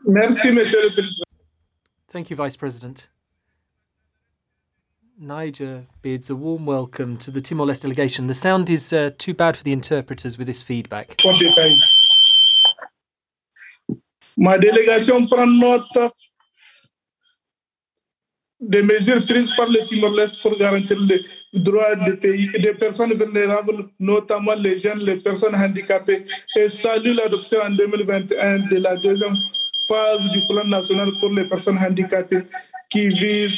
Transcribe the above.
Merci, Monsieur le Président. Thank you, Vice President. Niger bids a warm welcome to the Timor-Leste delegation. The sound is too bad for the interpreters with this feedback. Ma délégation prend note des mesures prises par le Timor-Leste pour garantir les droits des personnes vulnérables, notamment les jeunes, les personnes handicapées, et salue l'adoption en 2021 de la deuxième phase du plan national pour les personnes handicapées qui vise